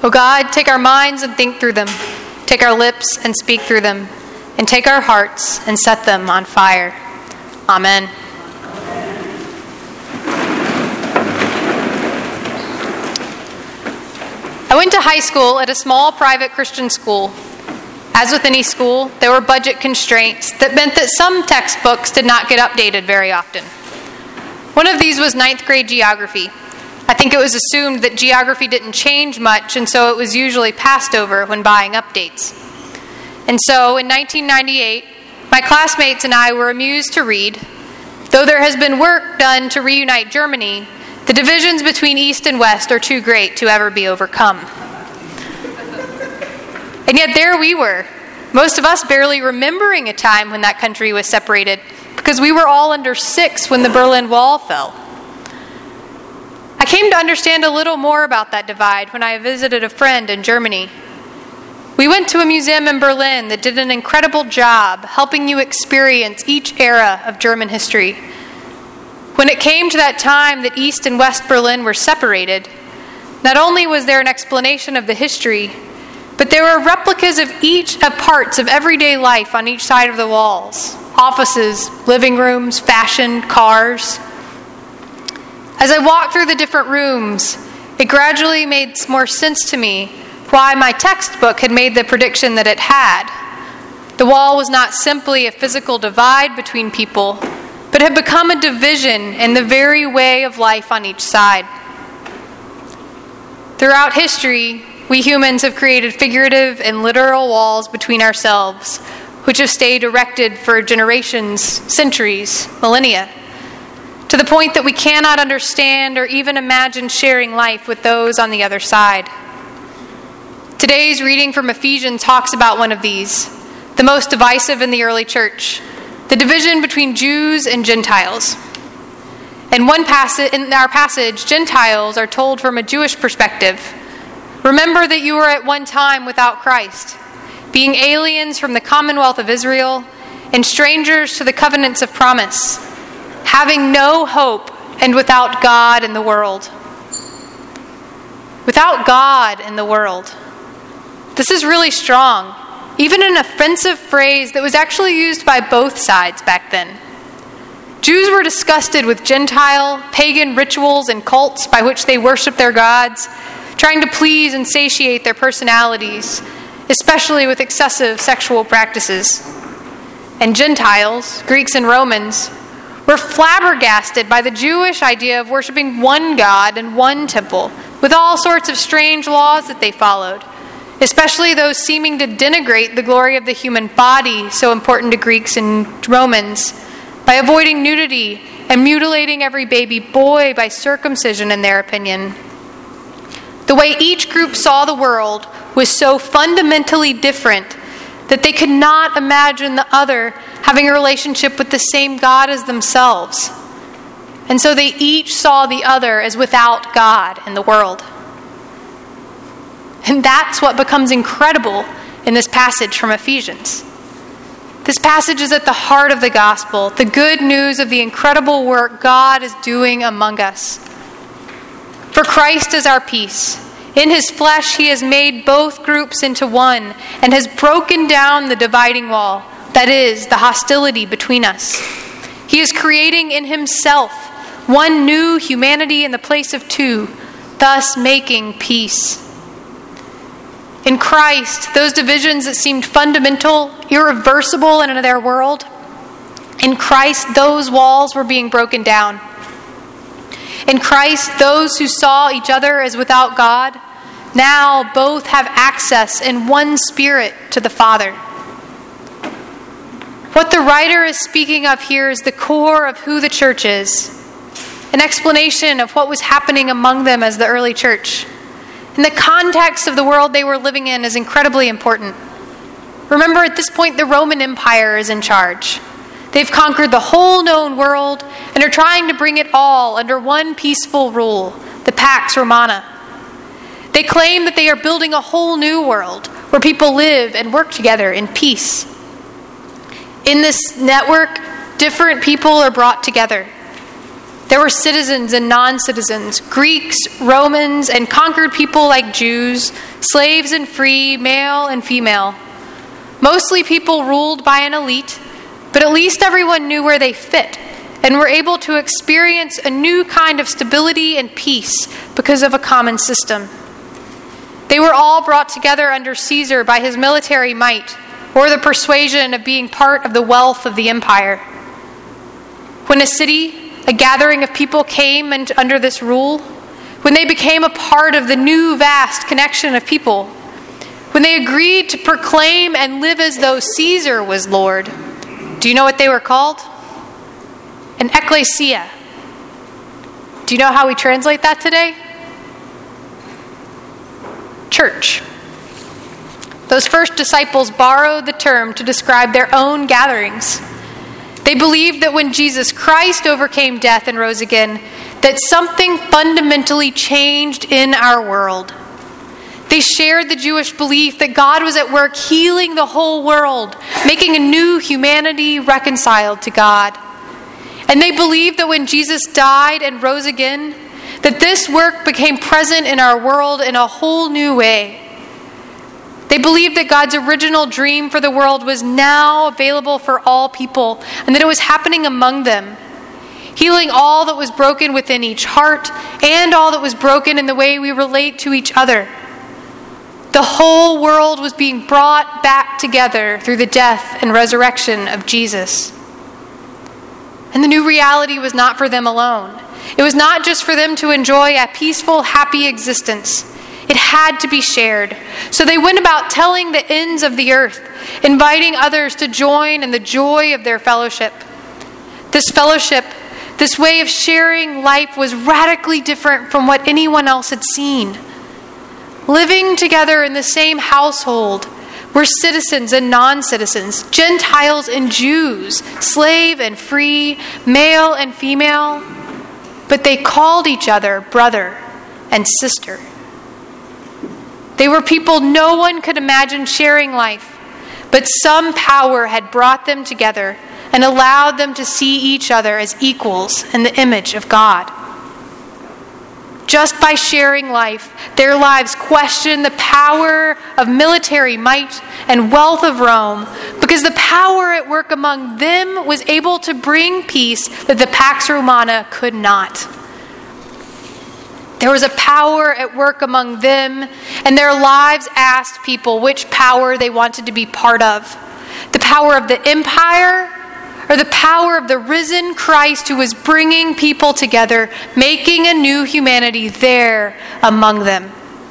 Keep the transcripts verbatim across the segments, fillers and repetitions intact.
O God, take our minds and think through them. Take our lips and speak through them. And take our hearts and set them on fire. Amen. I went to high school at a small private Christian school. As with any school, there were budget constraints that meant that some textbooks did not get updated very often. One of these was ninth grade geography. I think it was assumed that geography didn't change much, and so it was usually passed over when buying updates. And so, in nineteen ninety-eight, my classmates and I were amused to read, though there has been work done to reunite Germany, the divisions between East and West are too great to ever be overcome. And yet there we were, most of us barely remembering a time when that country was separated, because we were all under six when the Berlin Wall fell. I came to understand a little more about that divide when I visited a friend in Germany. We went to a museum in Berlin that did an incredible job helping you experience each era of German history. When it came to that time that East and West Berlin were separated, not only was there an explanation of the history, but there were replicas of each of parts of everyday life on each side of the walls. Offices, living rooms, fashion, cars. As I walked through the different rooms, it gradually made more sense to me why my textbook had made the prediction that it had. The wall was not simply a physical divide between people, but had become a division in the very way of life on each side. Throughout history, we humans have created figurative and literal walls between ourselves, which have stayed erected for generations, centuries, millennia, to the point that we cannot understand or even imagine sharing life with those on the other side. Today's reading from Ephesians talks about one of these, the most divisive in the early church, the division between Jews and Gentiles. In one passage, in our passage, Gentiles are told from a Jewish perspective, remember that you were at one time without Christ, being aliens from the commonwealth of Israel and strangers to the covenants of promise, having no hope and without God in the world. Without God in the world. This is really strong, even an offensive phrase that was actually used by both sides back then. Jews were disgusted with Gentile, pagan rituals and cults by which they worshiped their gods, trying to please and satiate their personalities, especially with excessive sexual practices. And Gentiles, Greeks and Romans, were flabbergasted by the Jewish idea of worshiping one God and one temple, with all sorts of strange laws that they followed, especially those seeming to denigrate the glory of the human body, so important to Greeks and Romans, by avoiding nudity and mutilating every baby boy by circumcision, in their opinion. The way each group saw the world was so fundamentally different that they could not imagine the other having a relationship with the same God as themselves. And so they each saw the other as without God in the world. And that's what becomes incredible in this passage from Ephesians. This passage is at the heart of the gospel, the good news of the incredible work God is doing among us. For Christ is our peace. In his flesh, he has made both groups into one and has broken down the dividing wall, that is, the hostility between us. He is creating in himself one new humanity in the place of two, thus making peace. In Christ, those divisions that seemed fundamental, irreversible in their world, in Christ, those walls were being broken down. In Christ, those who saw each other as without God, now both have access in one spirit to the Father. What the writer is speaking of here is the core of who the church is, an explanation of what was happening among them as the early church. And the context of the world they were living in is incredibly important. Remember, at this point, the Roman Empire is in charge. They've conquered the whole known world and are trying to bring it all under one peaceful rule, the Pax Romana. They claim that they are building a whole new world where people live and work together in peace. In this network, different people are brought together. There were citizens and non-citizens, Greeks, Romans, and conquered people like Jews, slaves and free, male and female. Mostly people ruled by an elite, but at least everyone knew where they fit and were able to experience a new kind of stability and peace because of a common system. They were all brought together under Caesar by his military might or the persuasion of being part of the wealth of the empire. When a city, a gathering of people came and under this rule, when they became a part of the new vast connection of people, when they agreed to proclaim and live as though Caesar was Lord, do you know what they were called? An ecclesia. Do you know how we translate that today? Church. Those first disciples borrowed the term to describe their own gatherings. They believed that when Jesus Christ overcame death and rose again, that something fundamentally changed in our world. They shared the Jewish belief that God was at work healing the whole world, making a new humanity reconciled to God. And they believed that when Jesus died and rose again, that this work became present in our world in a whole new way. They believed that God's original dream for the world was now available for all people, and that it was happening among them, healing all that was broken within each heart and all that was broken in the way we relate to each other. The whole world was being brought back together through the death and resurrection of Jesus. And the new reality was not for them alone. It was not just for them to enjoy a peaceful, happy existence. It had to be shared. So they went about telling the ends of the earth, inviting others to join in the joy of their fellowship. This fellowship, this way of sharing life, was radically different from what anyone else had seen. Living together in the same household were citizens and non-citizens, Gentiles and Jews, slave and free, male and female, but they called each other brother and sister. They were people no one could imagine sharing life, but some power had brought them together and allowed them to see each other as equals in the image of God. Just by sharing life, their lives questioned the power of military might and wealth of Rome, because the power at work among them was able to bring peace that the Pax Romana could not. There was a power at work among them, and their lives asked people which power they wanted to be part of. The power of the empire, or the power of the risen Christ who was bringing people together, making a new humanity there among them.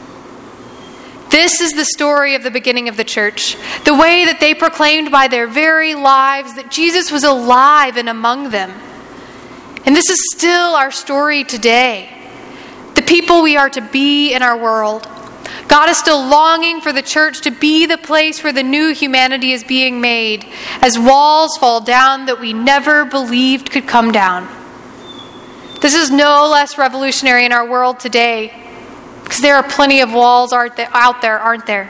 This is the story of the beginning of the church, the way that they proclaimed by their very lives that Jesus was alive and among them. And this is still our story today. The people we are to be in our world. God is still longing for the church to be the place where the new humanity is being made, as walls fall down that we never believed could come down. This is no less revolutionary in our world today, because there are plenty of walls out there, aren't there?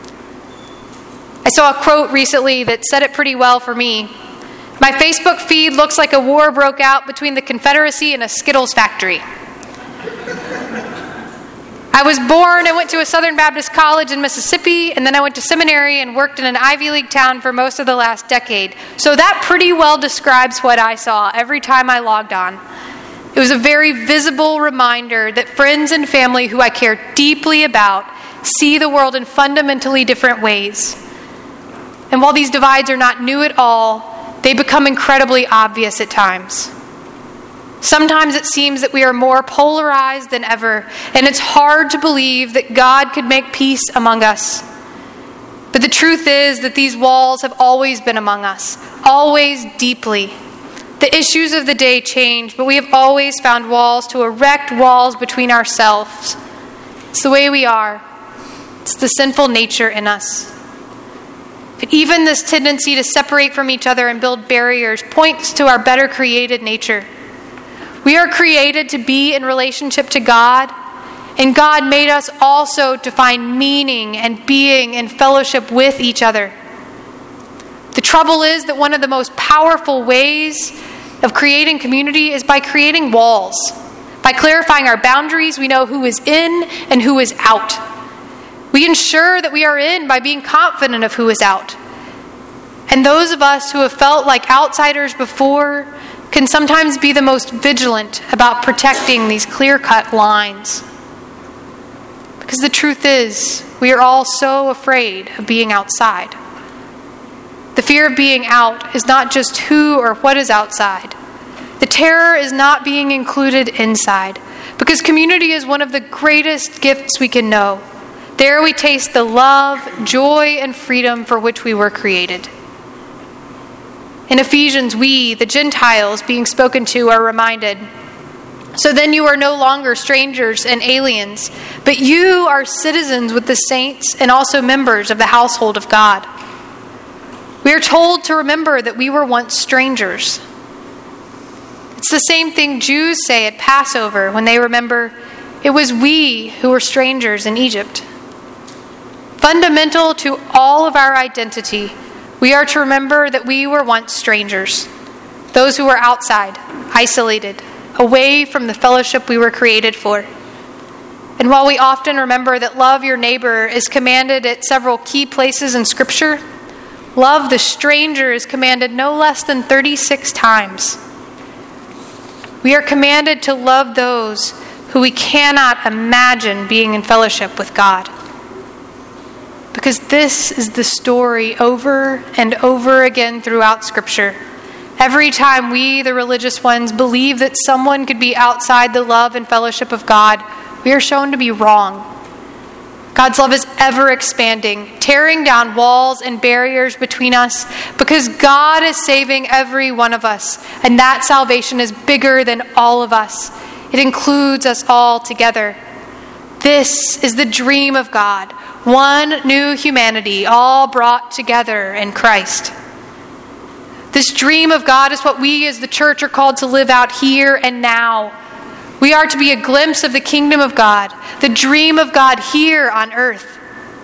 I saw a quote recently that said it pretty well for me. My Facebook feed looks like a war broke out between the Confederacy and a Skittles factory. I was born and went to a Southern Baptist college in Mississippi, and then I went to seminary and worked in an Ivy League town for most of the last decade. So that pretty well describes what I saw every time I logged on. It was a very visible reminder that friends and family who I care deeply about see the world in fundamentally different ways. And while these divides are not new at all, they become incredibly obvious at times. Sometimes it seems that we are more polarized than ever, and it's hard to believe that God could make peace among us. But the truth is that these walls have always been among us, always deeply. The issues of the day change, but we have always found walls to erect walls between ourselves. It's the way we are. It's the sinful nature in us. But even this tendency to separate from each other and build barriers points to our better created nature. We are created to be in relationship to God, and God made us also to find meaning and being in fellowship with each other. The trouble is that one of the most powerful ways of creating community is by creating walls. By clarifying our boundaries, we know who is in and who is out. We ensure that we are in by being confident of who is out. And those of us who have felt like outsiders before can sometimes be the most vigilant about protecting these clear-cut lines. Because the truth is, we are all so afraid of being outside. The fear of being out is not just who or what is outside. The terror is not being included inside, because community is one of the greatest gifts we can know. There we taste the love, joy, and freedom for which we were created. In Ephesians, we, the Gentiles being spoken to, are reminded, "So then you are no longer strangers and aliens, but you are citizens with the saints and also members of the household of God." We are told to remember that we were once strangers. It's the same thing Jews say at Passover when they remember it was we who were strangers in Egypt. Fundamental to all of our identity, we are to remember that we were once strangers, those who were outside, isolated, away from the fellowship we were created for. And while we often remember that love your neighbor is commanded at several key places in Scripture, love the stranger is commanded no less than thirty-six times. We are commanded to love those who we cannot imagine being in fellowship with God. Because this is the story over and over again throughout Scripture. Every time we, the religious ones, believe that someone could be outside the love and fellowship of God, we are shown to be wrong. God's love is ever expanding, tearing down walls and barriers between us, because God is saving every one of us, and that salvation is bigger than all of us. It includes us all together. This is the dream of God, one new humanity, all brought together in Christ. This dream of God is what we as the church are called to live out here and now. We are to be a glimpse of the kingdom of God, the dream of God here on earth.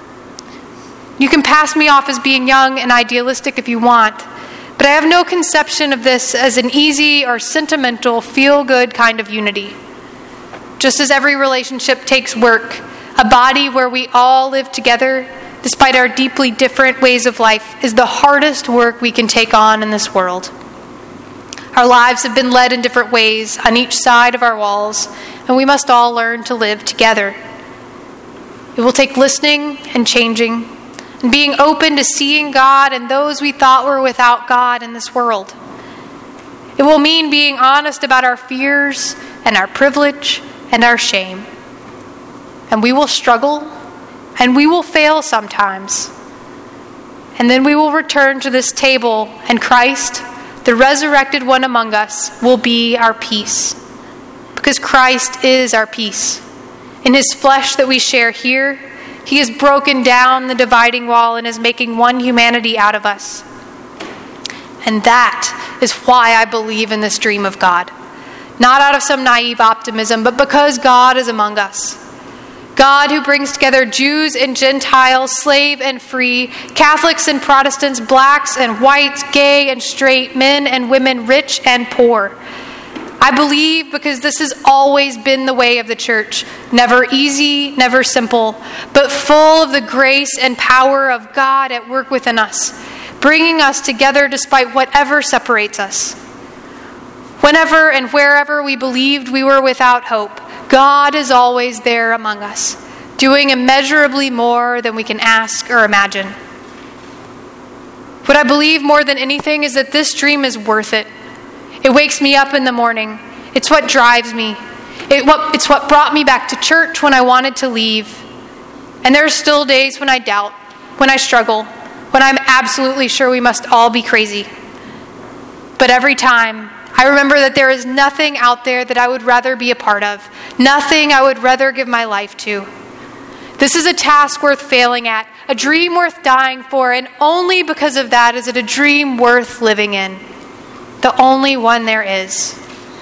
You can pass me off as being young and idealistic if you want, but I have no conception of this as an easy or sentimental, feel-good kind of unity. Just as every relationship takes work, a body where we all live together, despite our deeply different ways of life, is the hardest work we can take on in this world. Our lives have been led in different ways on each side of our walls, and we must all learn to live together. It will take listening and changing, and being open to seeing God and those we thought were without God in this world. It will mean being honest about our fears and our privilege and our shame. And we will struggle, and we will fail sometimes. And then we will return to this table, and Christ, the resurrected one among us, will be our peace. Because Christ is our peace. In his flesh that we share here, he has broken down the dividing wall and is making one humanity out of us. And that is why I believe in this dream of God. Not out of some naive optimism, but because God is among us. God who brings together Jews and Gentiles, slave and free, Catholics and Protestants, blacks and whites, gay and straight, men and women, rich and poor. I believe because this has always been the way of the church. Never easy, never simple, but full of the grace and power of God at work within us, bringing us together despite whatever separates us. Whenever and wherever we believed we were without hope, God is always there among us, doing immeasurably more than we can ask or imagine. What I believe more than anything is that this dream is worth it. It wakes me up in the morning. It's what drives me. It, what, it's what brought me back to church when I wanted to leave. And there are still days when I doubt, when I struggle, when I'm absolutely sure we must all be crazy. But every time, I remember that there is nothing out there that I would rather be a part of, nothing I would rather give my life to. This is a task worth failing at, a dream worth dying for, and only because of that is it a dream worth living in. The only one there is.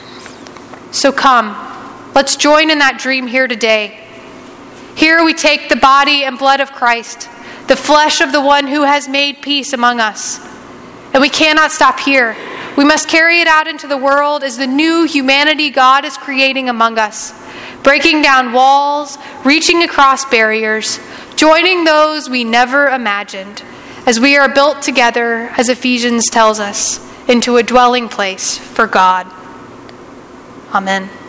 So come, let's join in that dream here today. Here we take the body and blood of Christ, the flesh of the one who has made peace among us. And we cannot stop here. We must carry it out into the world as the new humanity God is creating among us, breaking down walls, reaching across barriers, joining those we never imagined, as we are built together, as Ephesians tells us, into a dwelling place for God. Amen.